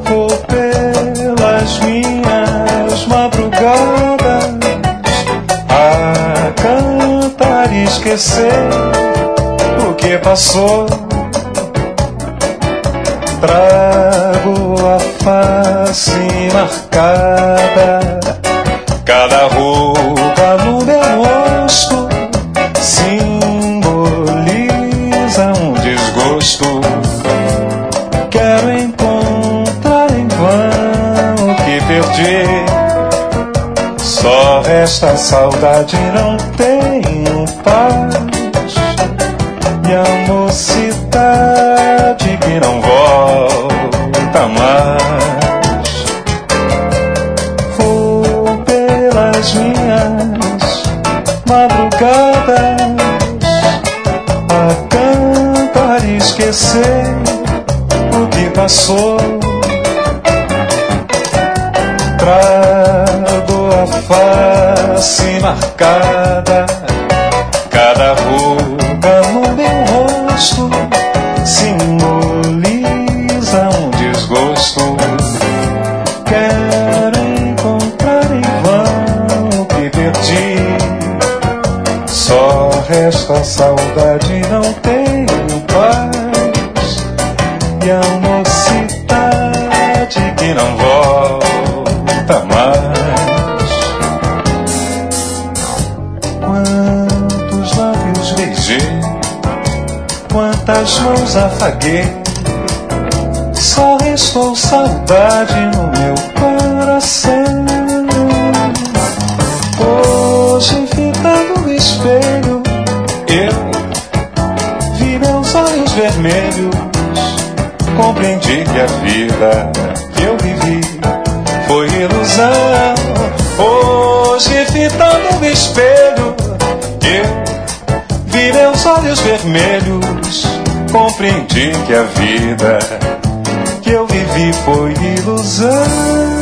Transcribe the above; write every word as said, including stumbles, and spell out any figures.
Vou pelas minhas madrugadas a cantar e esquecer o que passou. Trago a face marcada, cada ruga no meu rosto simboliza um desgosto. Quero encontrar em vão o que perdi. Só resta saudade, não tenho paz. E a mocidade que não volta mais. Vou pelas minhas madrugadas a cantar e esquecer o que passou. Trago a face marcada, cada ruga no meu rosto simboliza um desgosto. Quero encontrar em vão o que perdi. Só resta saudade, não tenho paz. E a mocidade que não volta mais. Quantos lábios beijei, quantas mãos afaguei, só restou saudade no meu coração. Hoje, fitando o espelho, eu vi meus olhos vermelhos. Compreendi que a vida que eu vivi foi ilusão. Hoje, fitando o espelho, eu vi meus olhos vermelhos. Compreendi que a vida que eu vivi foi ilusão.